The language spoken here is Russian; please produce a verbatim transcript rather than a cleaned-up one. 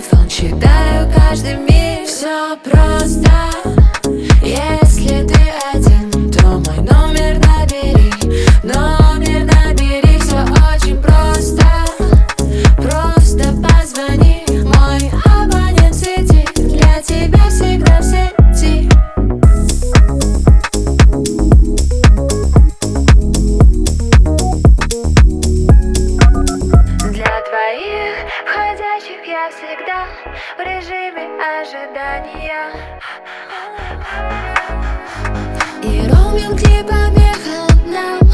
телефон читаю каждый миг. Все просто, если ты один, то мой номер набери. Номер набери, все очень просто. Просто позвони, мой абонент сидит для тебя всегда в сети. Для твоих входящих я всегда в режиме ожидания. И роуминг не помеха нам.